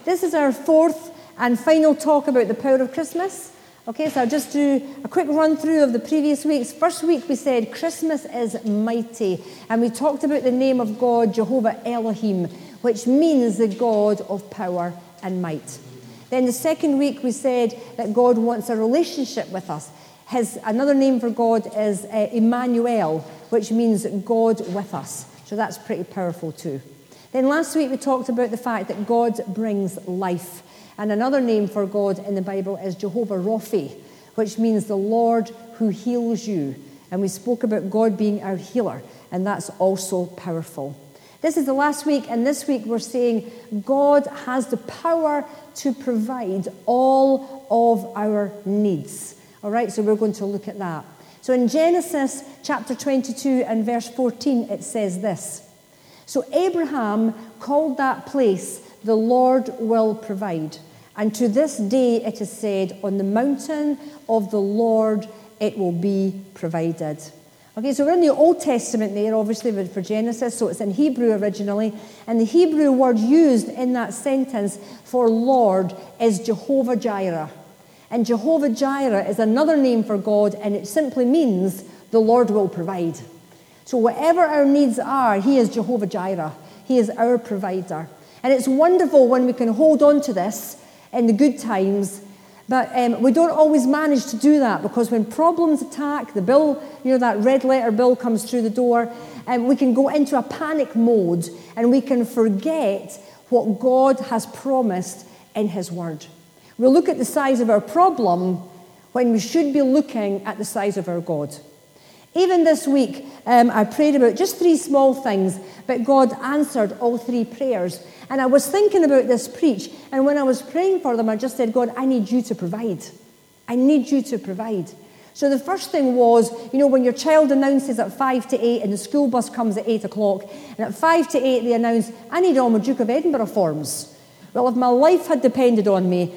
This is our fourth and final talk about the power of Christmas. Okay, so I'll just do a quick run through of the previous weeks. First week we said Christmas is mighty, and we talked about the name of God, Jehovah Elohim, which means the God of power and might. Then the second week we said that God wants a relationship with us. Another name for God is Emmanuel, which means God with us. So that's pretty powerful too. Then last week we talked about the fact that God brings life. And another name for God in the Bible is Jehovah Rapha, which means the Lord who heals you. And we spoke about God being our healer, and that's also powerful. This is the last week, and this week we're saying God has the power to provide all of our needs. All right, so we're going to look at that. So in Genesis chapter 22 and verse 14, it says this. So Abraham called that place, the Lord will provide. And to this day it is said, on the mountain of the Lord it will be provided. Okay, so we're in the Old Testament there, obviously, for Genesis, so it's in Hebrew originally. And the Hebrew word used in that sentence for Lord is Jehovah Jireh. And Jehovah Jireh is another name for God, and it simply means the Lord will provide. So whatever our needs are, He is Jehovah Jireh. He is our provider. And it's wonderful when we can hold on to this in the good times, but we don't always manage to do that, because when problems attack, the bill, that red letter bill comes through the door, and we can go into a panic mode, and we can forget what God has promised in His Word. We'll look at the size of our problem when we should be looking at the size of our God. Even this week, I prayed about just 3 small things, but God answered all 3 prayers. And I was thinking about this preach, and when I was praying for them, I just said, God, I need you to provide. I need you to provide. So the first thing was, when your child announces at 5 to 8 and the school bus comes at 8 o'clock, and at 5 to 8 they announce, I need all my Duke of Edinburgh forms. Well, if my life had depended on me,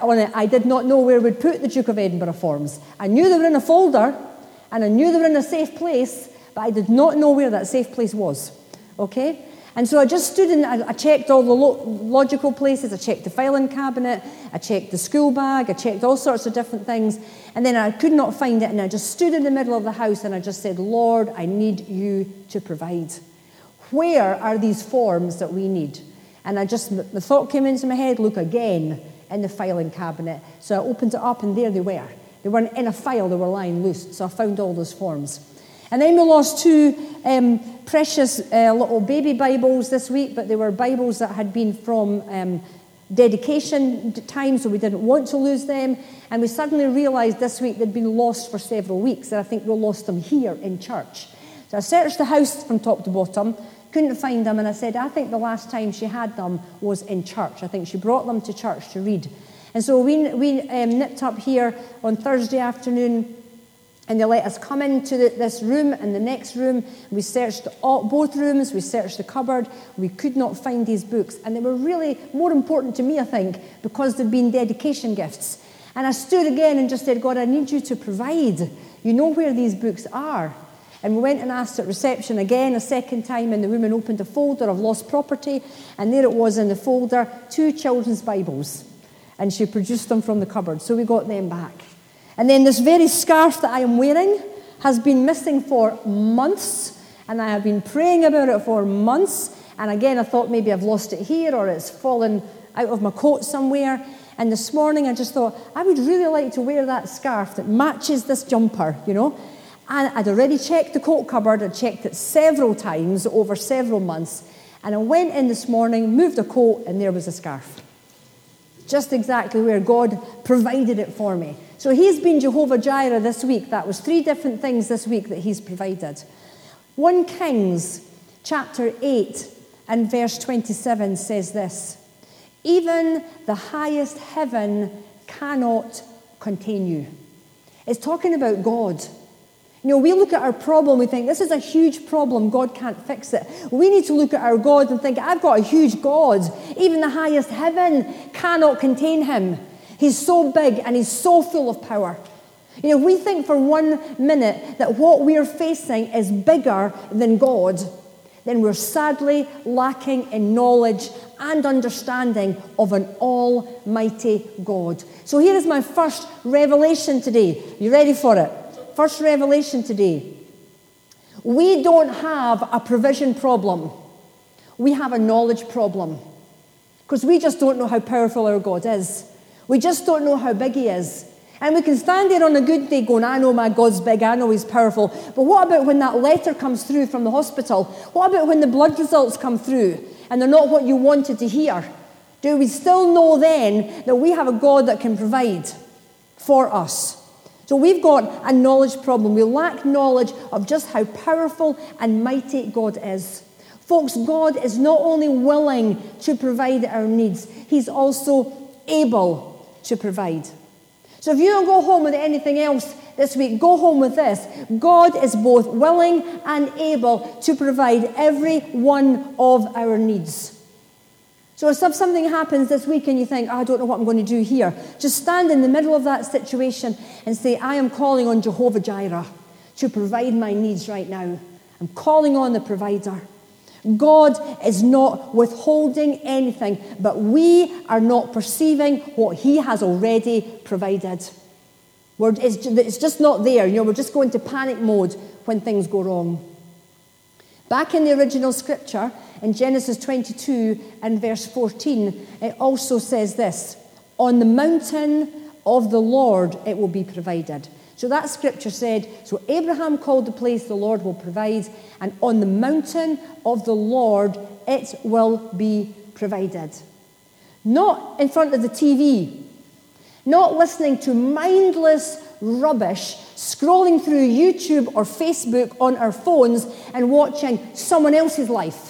I did not know where we'd put the Duke of Edinburgh forms. I knew they were in a folder, and I knew they were in a safe place, but I did not know where that safe place was. Okay? And so I just stood and I checked all the logical places. I checked the filing cabinet. I checked the school bag. I checked all sorts of different things. And then I could not find it. And I just stood in the middle of the house and I just said, Lord, I need you to provide. Where are these forms that we need? And the thought came into my head, look again in the filing cabinet. So I opened it up and there they were. They weren't in a file, they were lying loose. So I found all those forms. And then we lost 2 precious little baby Bibles this week, but they were Bibles that had been from dedication time, so we didn't want to lose them. And we suddenly realised this week they'd been lost for several weeks, and I think we lost them here in church. So I searched the house from top to bottom, couldn't find them, and I said, I think the last time she had them was in church. I think she brought them to church to read. And so we nipped up here on Thursday afternoon, and they let us come into this room and the next room. We searched both rooms. We searched the cupboard. We could not find these books. And they were really more important to me, I think, because they've been dedication gifts. And I stood again and just said, God, I need you to provide. You know where these books are. And we went and asked at reception again a second time, and the woman opened a folder of lost property. And there it was in the folder, 2 children's Bibles. And she produced them from the cupboard. So we got them back. And then this very scarf that I am wearing has been missing for months, and I have been praying about it for months. And again, I thought maybe I've lost it here or it's fallen out of my coat somewhere. And this morning I just thought, I would really like to wear that scarf that matches this jumper, And I'd already checked the coat cupboard. I'd checked it several times over several months. And I went in this morning, moved a coat, and there was a scarf. Just exactly where God provided it for me. So He's been Jehovah Jireh this week. That was 3 different things this week that He's provided. 1 Kings chapter 8 and verse 27 says this. Even the highest heaven cannot contain you. It's talking about God. We look at our problem, we think, this is a huge problem, God can't fix it. We need to look at our God and think, I've got a huge God. Even the highest heaven cannot contain Him. He's so big and He's so full of power. If we think for 1 minute that what we're facing is bigger than God, then we're sadly lacking in knowledge and understanding of an almighty God. So here is my first revelation today. You ready for it? First revelation today. We don't have a provision problem. We have a knowledge problem. Because we just don't know how powerful our God is. We just don't know how big he is. And we can stand there on a good day going, I know my God's big, I know he's powerful. But what about when that letter comes through from the hospital? What about when the blood results come through and they're not what you wanted to hear? Do we still know then that we have a God that can provide for us? So we've got a knowledge problem. We lack knowledge of just how powerful and mighty God is. Folks, God is not only willing to provide our needs, he's also able to provide. So if you don't go home with anything else this week, go home with this. God is both willing and able to provide every one of our needs. So if something happens this week and you think, I don't know what I'm going to do here, just stand in the middle of that situation and say, I am calling on Jehovah Jireh to provide my needs right now. I'm calling on the provider. God is not withholding anything, but we are not perceiving what he has already provided. It's just not there. We're just going to panic mode when things go wrong. Back in the original scripture, in Genesis 22 and verse 14, it also says this, on the mountain of the Lord it will be provided. So that scripture said, so Abraham called the place the Lord will provide, and on the mountain of the Lord it will be provided. Not in front of the TV, not listening to mindless rubbish, scrolling through YouTube or Facebook on our phones and watching someone else's life,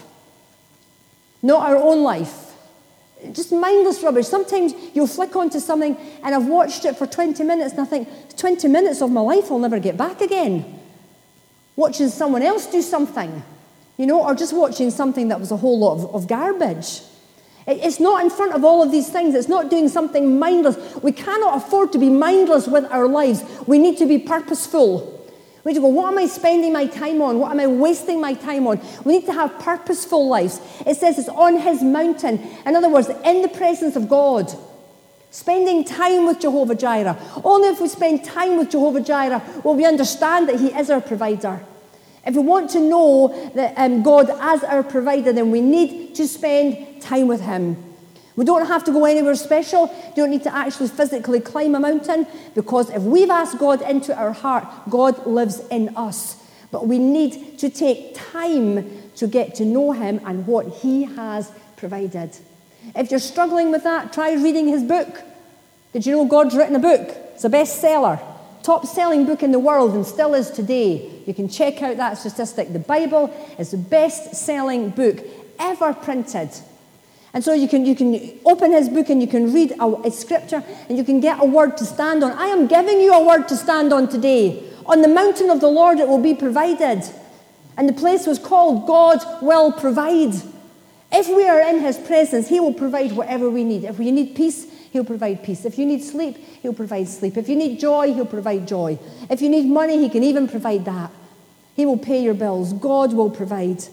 not our own life. Just mindless rubbish. Sometimes you'll flick onto something and I've watched it for 20 minutes and I think, 20 minutes of my life I'll never get back again. Watching someone else do something, or just watching something that was a whole lot of garbage. It's not in front of all of these things. It's not doing something mindless. We cannot afford to be mindless with our lives. We need to be purposeful. We need to go, what am I spending my time on? What am I wasting my time on? We need to have purposeful lives. It says it's on his mountain. In other words, in the presence of God. Spending time with Jehovah Jireh. Only if we spend time with Jehovah Jireh will we understand that he is our provider. If we want to know that God as our provider, then we need to spend time with him. We don't have to go anywhere special. You don't need to actually physically climb a mountain, because if we've asked God into our heart, God lives in us. But we need to take time to get to know him and what he has provided. If you're struggling with that, try reading his book. Did you know God's written a book? It's a bestseller. Top-selling book in the world and still is today. You can check out that statistic. The Bible is the best-selling book ever printed. And so you can open his book and you can read a scripture and you can get a word to stand on. I am giving you a word to stand on today. On the mountain of the Lord it will be provided. And the place was called God Will Provide. If we are in his presence, he will provide whatever we need. If we need peace, he'll provide peace. If you need sleep, he'll provide sleep. If you need joy, he'll provide joy. If you need money, he can even provide that. He will pay your bills. God will provide.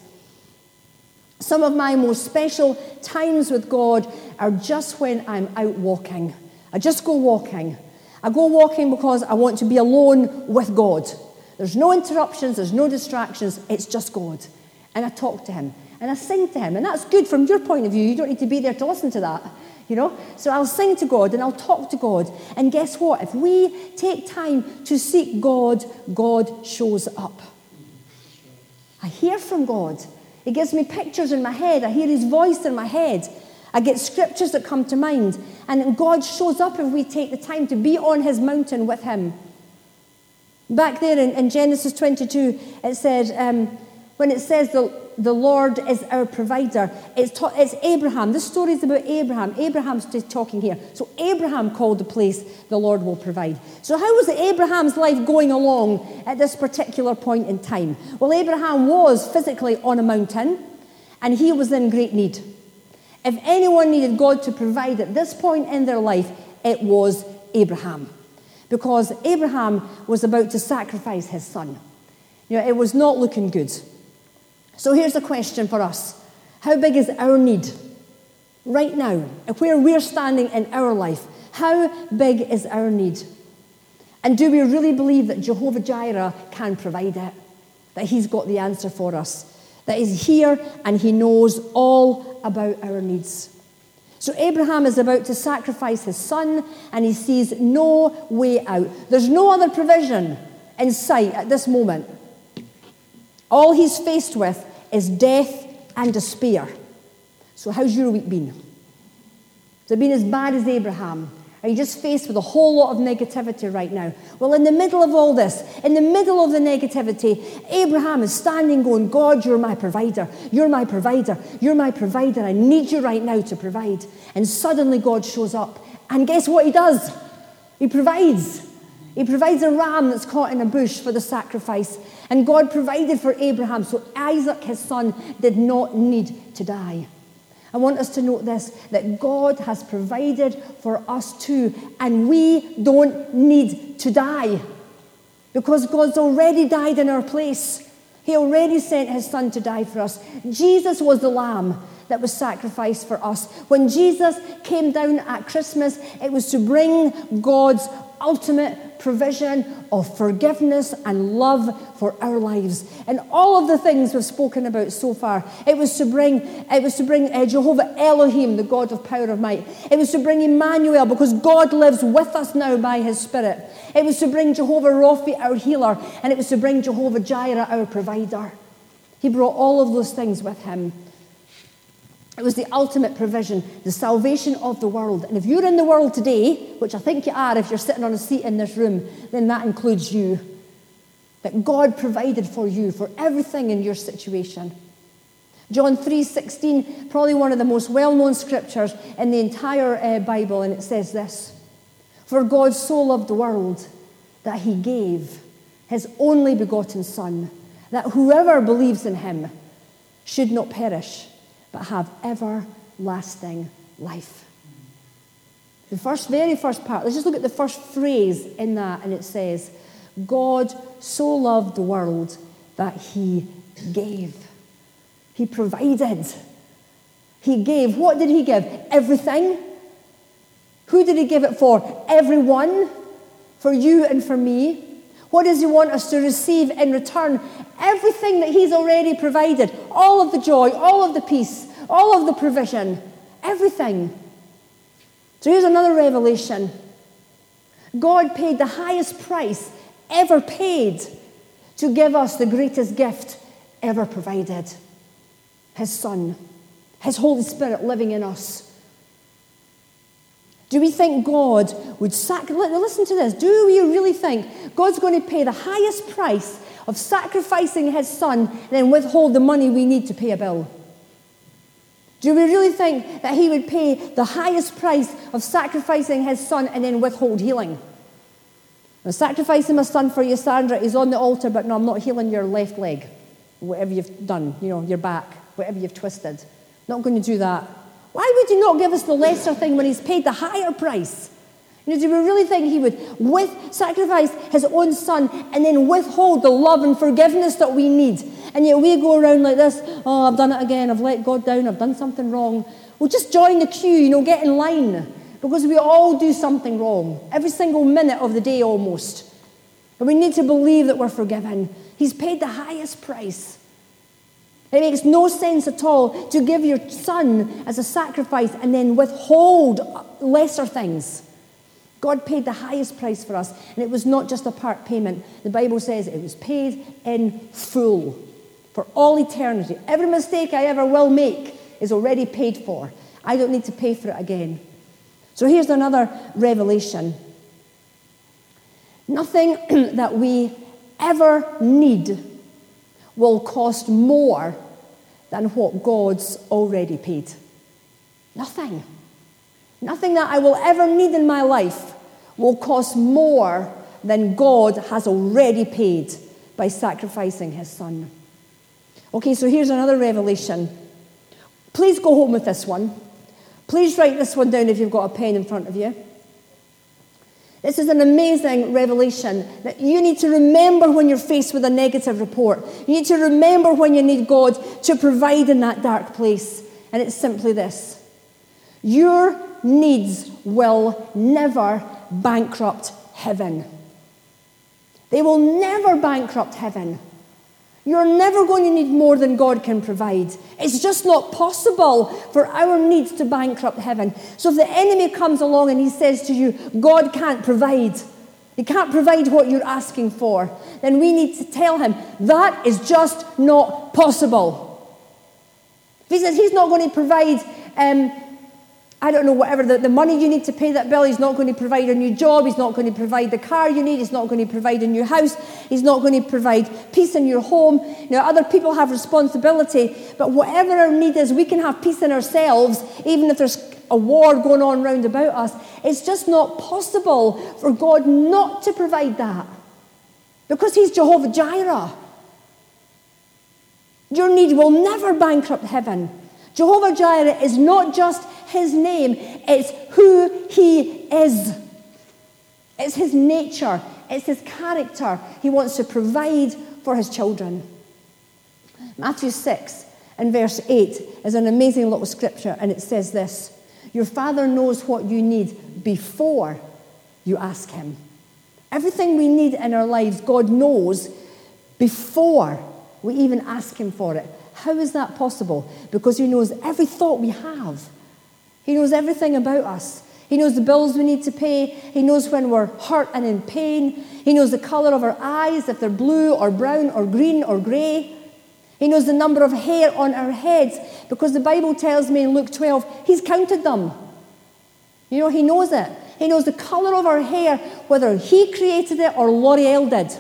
Some of my most special times with God are just when I'm out walking. I just go walking. I go walking because I want to be alone with God. There's no interruptions, there's no distractions, it's just God. And I talk to him, and I sing to him. And that's good from your point of view. You don't need to be there to listen to that, So I'll sing to God, and I'll talk to God. And guess what? If we take time to seek God, God shows up. I hear from God. He gives me pictures in my head. I hear his voice in my head. I get scriptures that come to mind. And God shows up if we take the time to be on his mountain with him. Back there in Genesis 22, it said, when it says the Lord is our provider, it's Abraham. This story is about Abraham. Abraham's talking here. So Abraham called the place the Lord will provide. So how was Abraham's life going along at this particular point in time? Well, Abraham was physically on a mountain, and he was in great need. If anyone needed God to provide at this point in their life, it was Abraham. Because Abraham was about to sacrifice his son. It was not looking good. So here's a question for us. How big is our need? right now, where we're standing in our life, how big is our need? And do we really believe that Jehovah Jireh can provide it? That he's got the answer for us? That he's here and he knows all about our needs? So Abraham is about to sacrifice his son and he sees no way out. There's no other provision in sight at this moment. All he's faced with is death and despair. So how's your week been? Has it been as bad as Abraham? Are you just faced with a whole lot of negativity right now? Well, in the middle of all this, in the middle of the negativity, Abraham is standing going, God, you're my provider. You're my provider. You're my provider. I need you right now to provide. And suddenly God shows up. And guess what he does? He provides. He provides a ram that's caught in a bush for the sacrifice. And God provided for Abraham, so Isaac, his son, did not need to die. I want us to note this, that God has provided for us too, and we don't need to die, because God's already died in our place. He already sent his son to die for us. Jesus was the lamb that was sacrificed for us. When Jesus came down at Christmas, it was to bring God's ultimate provision of forgiveness and love for our lives. And all of the things we've spoken about so far, it was to bring Jehovah Elohim, the God of power and might. It was to bring Emmanuel, because God lives with us now by his Spirit. It was to bring Jehovah Rapha, our healer, and it was to bring Jehovah Jireh, our provider. He brought all of those things with him. It was the ultimate provision, the salvation of the world. And if you're in the world today, which I think you are if you're sitting on a seat in this room, then that includes you. That God provided for you, for everything in your situation. John 3:16, probably one of the most well-known scriptures in the entire Bible, and it says this: For God so loved the world that he gave his only begotten Son, that whoever believes in him should not perish, but have everlasting life. The very first part, let's just look at the first phrase in that, and it says, God so loved the world that he gave. He provided. He gave. What did he give? Everything. Who did he give it for? Everyone. For you and for me. What does he want us to receive in return? Everything that he's already provided. All of the joy, all of the peace, all of the provision. Everything. So here's another revelation. God paid the highest price ever paid to give us the greatest gift ever provided. His Son. His Holy Spirit living in us. Do we think God would listen to this. Do we really think God's going to pay the highest price of sacrificing his Son and then withhold the money we need to pay a bill? Do we really think that he would pay the highest price of sacrificing his Son and then withhold healing? Now, sacrificing my son for you, Sandra, is on the altar, but no, I'm not healing your left leg, whatever you've done, your back, whatever you've twisted. Not going to do that. Why would you not give us the lesser thing when he's paid the higher price? Do we really think he would sacrifice his own Son and then withhold the love and forgiveness that we need? And yet we go around like this, oh, I've done it again, I've let God down, I've done something wrong. Well, just join the queue, get in line. Because we all do something wrong. Every single minute of the day almost. But we need to believe that we're forgiven. He's paid the highest price. It makes no sense at all to give your Son as a sacrifice and then withhold lesser things. God paid the highest price for us, and it was not just a part payment. The Bible says it was paid in full for all eternity. Every mistake I ever will make is already paid for. I don't need to pay for it again. So here's another revelation. Nothing that we ever need will cost more than what God's already paid. Nothing. Nothing that I will ever need in my life will cost more than God has already paid by sacrificing his Son. Okay, so here's another revelation. Please go home with this one. Please write this one down if you've got a pen in front of you. This is an amazing revelation that you need to remember when you're faced with a negative report. You need to remember when you need God to provide in that dark place. And it's simply this. Your needs will never bankrupt heaven. They will never bankrupt heaven. You're never going to need more than God can provide. It's just not possible for our needs to bankrupt heaven. So if the enemy comes along and he says to you, God can't provide, he can't provide what you're asking for, then we need to tell him, that is just not possible. If he says he's not going to provide, I don't know, whatever, the money you need to pay that bill, he's not going to provide a new job, he's not going to provide the car you need, he's not going to provide a new house, he's not going to provide peace in your home. Now, other people have responsibility, but whatever our need is, we can have peace in ourselves, even if there's a war going on round about us. It's just not possible for God not to provide that, because he's Jehovah Jireh. Your need will never bankrupt heaven. Jehovah Jireh is not just his name, it's who he is. It's his nature, it's his character. He wants to provide for his children. Matthew 6 and verse 8 is an amazing little scripture, and it says this: your Father knows what you need before you ask him. Everything we need in our lives, God knows before we even ask him for it. How is that possible? Because he knows every thought we have. He knows everything about us. He knows the bills we need to pay. He knows when we're hurt and in pain. He knows the color of our eyes, if they're blue or brown or green or grey. He knows the number of hair on our heads, because the Bible tells me in Luke 12, he's counted them. You know, he knows it. He knows the color of our hair, whether he created it or L'Oreal did.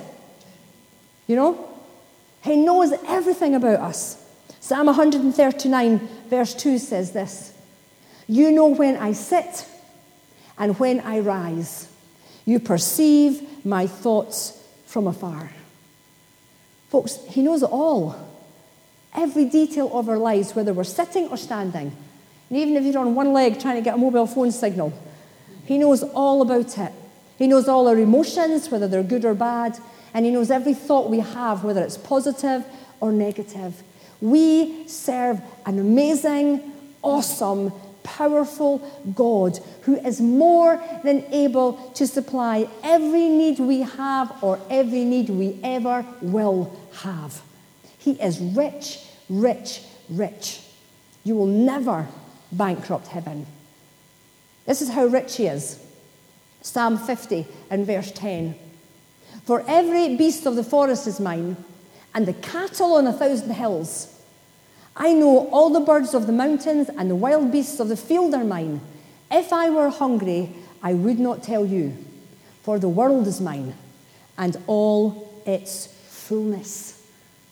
You know? He knows everything about us. Psalm 139 verse 2 says this: you know when I sit and when I rise. You perceive my thoughts from afar. Folks, he knows it all. Every detail of our lives, whether we're sitting or standing. And even if you're on one leg trying to get a mobile phone signal, he knows all about it. He knows all our emotions, whether they're good or bad. And he knows every thought we have, whether it's positive or negative. We serve an amazing, awesome, powerful God who is more than able to supply every need we have or every need we ever will have. He is rich, rich, rich. You will never bankrupt heaven. This is how rich he is. Psalm 50 and verse 10. For every beast of the forest is mine, and the cattle on 1,000 hills. I know all the birds of the mountains, and the wild beasts of the field are mine. If I were hungry, I would not tell you, for the world is mine, and all its fullness.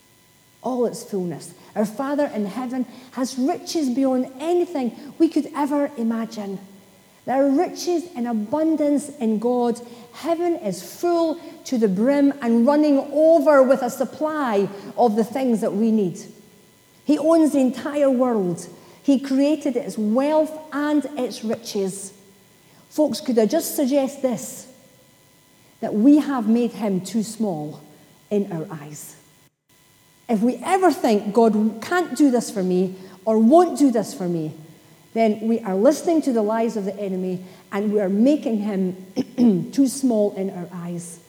All its fullness. Our Father in heaven has riches beyond anything we could ever imagine. There are riches and abundance in God. Heaven is full to the brim and running over with a supply of the things that we need. He owns the entire world. He created its wealth and its riches. Folks, could I just suggest this? That we have made him too small in our eyes. If we ever think God can't do this for me or won't do this for me, then we are listening to the lies of the enemy and we are making him too small in our eyes.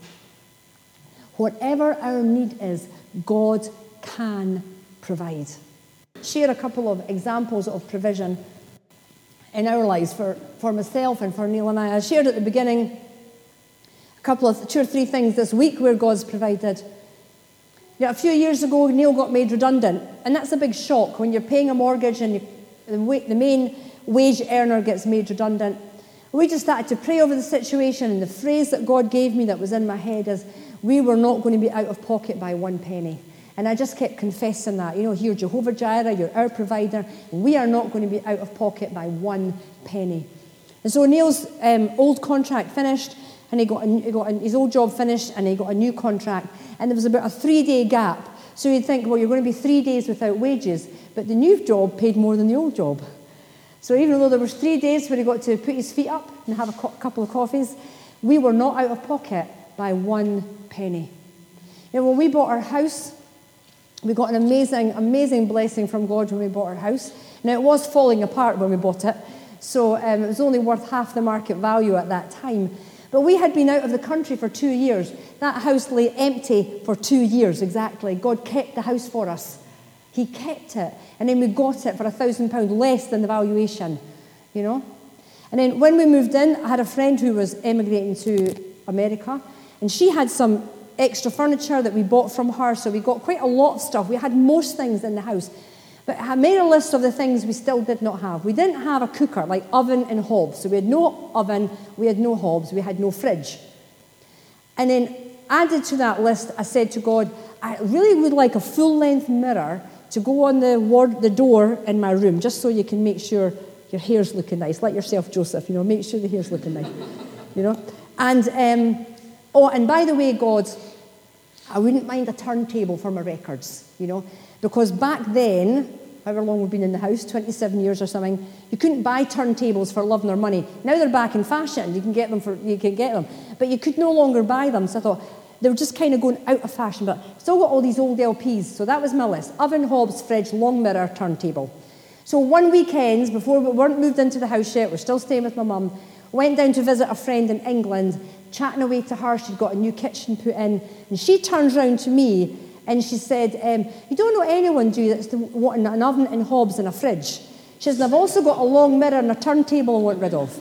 Whatever our need is, God can provide. Share a couple of examples of provision in our lives for myself and for Neil and I shared at the beginning two or three things this week where God's provided. You know, a few years ago, Neil got made redundant, and that's a big shock when you're paying a mortgage and the main wage earner gets made redundant. We just started to pray over the situation, and the phrase that God gave me that was in my head is, we were not going to be out of pocket by one penny. And I just kept confessing that. You know, you're Jehovah Jireh, you're our provider. We are not going to be out of pocket by one penny. And so Neil's old contract finished, and he got his old job finished, and he got a new contract. And there was about a 3-day gap. So you'd think, well, you're going to be 3 days without wages. But the new job paid more than the old job. So even though there was 3 days where he got to put his feet up and have a couple of coffees, we were not out of pocket by one penny. You know, when we bought our house, we got an amazing, amazing blessing from God when we bought our house. Now, it was falling apart when we bought it. So it was only worth half the market value at that time. But we had been out of the country for 2 years. That house lay empty for 2 years exactly. God kept the house for us. He kept it. And then we got it for £1,000 less than the valuation, you know. And then when we moved in, I had a friend who was emigrating to America, and she had some extra furniture that we bought from her, so we got quite a lot of stuff. We had most things in the house. But I made a list of the things we still did not have. We didn't have a cooker, like oven and hob. So we had no oven, we had no hobs, we had no fridge. And then added to that list, I said to God, I really would like a full-length mirror to go on the door in my room, just so you can make sure your hair's looking nice. Like yourself, Joseph, make sure the hair's looking nice, And, and by the way, God, I wouldn't mind a turntable for my records, because back then, however long we've been in the house, 27 years or something, you couldn't buy turntables for love nor money. Now they're back in fashion. You can get them. But you could no longer buy them. So I thought, they were just kind of going out of fashion. But still got all these old LPs. So that was my list. Oven, hobs, fridge, long mirror, turntable. So one weekend, before we weren't moved into the house yet, we're still staying with my mum, went down to visit a friend in England, chatting away to her. She'd got a new kitchen put in. And she turns round to me and she said, you don't know anyone, do you, that's wanting an oven and hobs and a fridge? She says, and I've also got a long mirror and a turntable I want rid of.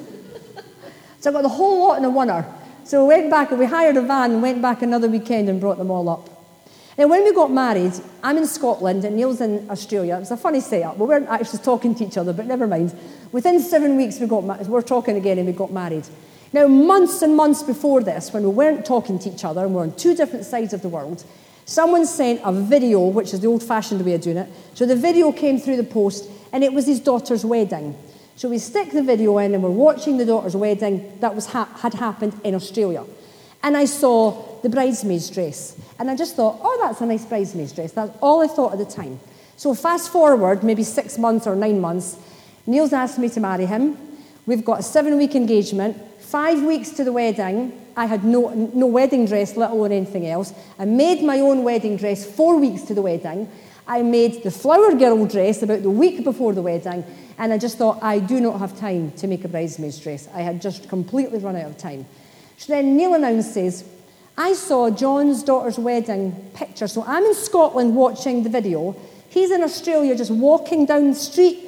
So I got the whole lot in a oneer. So we went back and we hired a van and went back another weekend and brought them all up. And when we got married, I'm in Scotland and Neil's in Australia. It was a funny setup. We weren't actually talking to each other, but never mind. Within 7 weeks, we're talking again and we got married. Now, months and months before this, when we weren't talking to each other and we're on two different sides of the world, someone sent a video, which is the old-fashioned way of doing it. So the video came through the post, and it was his daughter's wedding. So we stick the video in, and we're watching the daughter's wedding that had happened in Australia. And I saw the bridesmaid's dress. And I just thought, oh, that's a nice bridesmaid's dress. That's all I thought at the time. So fast forward, maybe 6 months or 9 months, Neil's asked me to marry him. We've got a 7-week engagement. 5 weeks to the wedding, I had no wedding dress, let alone anything else. I made my own wedding dress 4 weeks to the wedding. I made the flower girl dress about the week before the wedding, and I just thought, I do not have time to make a bridesmaid's dress. I had just completely run out of time. So then Neil announces, I saw John's daughter's wedding picture. So I'm in Scotland watching the video. He's in Australia just walking down the street,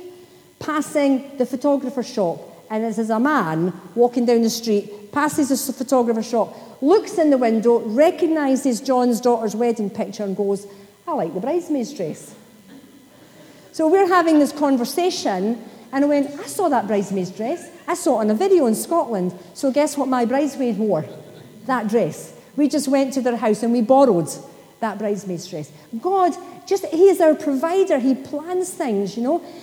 passing the photographer's shop. And this is a man walking down the street, passes the photographer's shop, looks in the window, recognises John's daughter's wedding picture and goes, I like the bridesmaid's dress. So we're having this conversation, and I went, I saw that bridesmaid's dress. I saw it on a video in Scotland. So guess what my bridesmaid wore? That dress. We just went to their house and we borrowed that bridesmaid's dress. God, He is our provider. He plans things,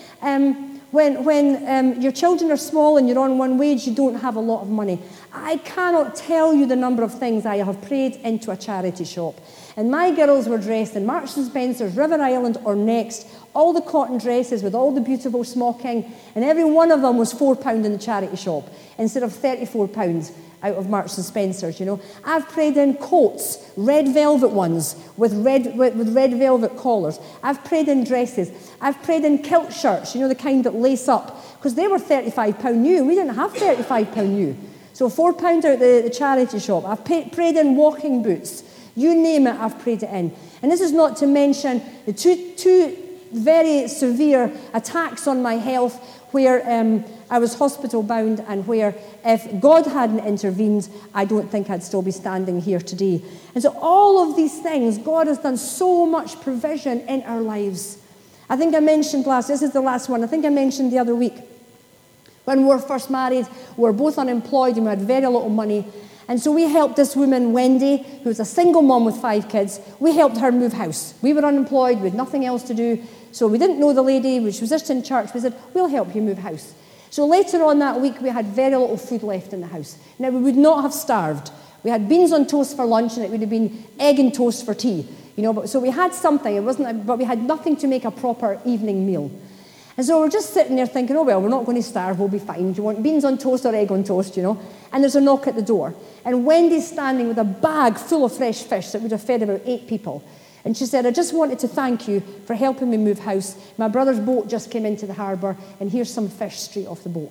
When your children are small and you're on one wage, you don't have a lot of money. I cannot tell you the number of things I have prayed into a charity shop. And my girls were dressed in Marks & Spencer's, River Island or Next, all the cotton dresses with all the beautiful smocking, and every one of them was £4 in the charity shop instead of £34 out of Marks & Spencer's, I've prayed in coats, red velvet ones with red velvet collars. I've prayed in dresses. I've prayed in kilt shirts, the kind that lace up, because they were £35 new. We didn't have £35 new. So £4 out the charity shop. I've prayed in walking boots. You name it, I've prayed it in. And this is not to mention the two very severe attacks on my health where I was hospital bound and where if God hadn't intervened, I don't think I'd still be standing here today. And so all of these things, God has done so much provision in our lives. I think I mentioned this is the last one, I think I mentioned the other week, when we were first married, we were both unemployed and we had very little money. And so we helped this woman, Wendy, who was a single mom with 5 kids. We helped her move house. We were unemployed, we had nothing else to do. So we didn't know the lady, she was just in church. We said, we'll help you move house. So later on that week, we had very little food left in the house. Now, we would not have starved. We had beans on toast for lunch, and it would have been egg and toast for tea. So we had something. But we had nothing to make a proper evening meal. And so we're just sitting there thinking, oh, well, we're not going to starve. We'll be fine. Do you want beans on toast or egg on toast, And there's a knock at the door. And Wendy's standing with a bag full of fresh fish that would have fed about 8 people. And she said, I just wanted to thank you for helping me move house. My brother's boat just came into the harbour, and here's some fish straight off the boat.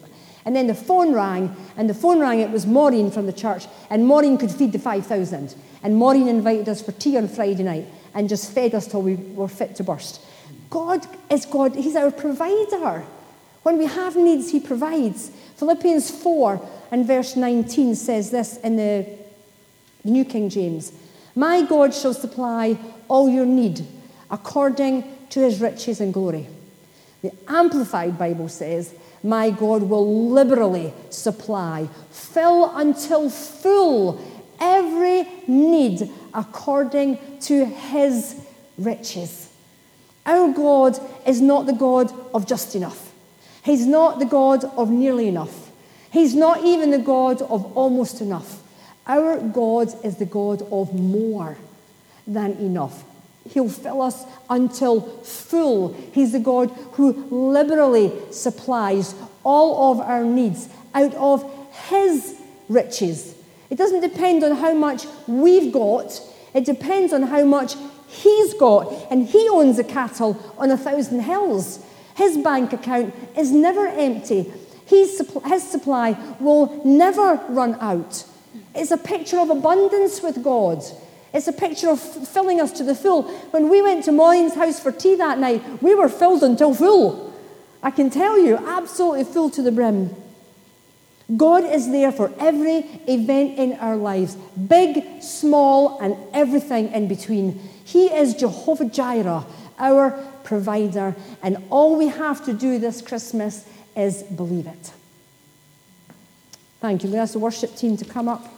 And then the phone rang, it was Maureen from the church, and Maureen could feed the 5,000. And Maureen invited us for tea on Friday night and just fed us till we were fit to burst. God is God. He's our provider. When we have needs, he provides. Philippians 4 and verse 19 says this in the New King James. My God shall supply all your need according to his riches and glory. The Amplified Bible says, my God will liberally supply, fill until full, every need according to his riches. Our God is not the God of just enough. He's not the God of nearly enough. He's not even the God of almost enough. Our God is the God of more than enough. He'll fill us until full. He's the God who liberally supplies all of our needs out of his riches. It doesn't depend on how much we've got. It depends on how much he's got. And he owns the cattle on 1,000 hills. His bank account is never empty. His supply will never run out. It's a picture of abundance with God. It's a picture of filling us to the full. When we went to Maureen's house for tea that night, we were filled until full. I can tell you, absolutely full to the brim. God is there for every event in our lives, big, small, and everything in between. He is Jehovah Jireh, our provider, and all we have to do this Christmas is believe it. Thank you. I'm going to ask the worship team to come up.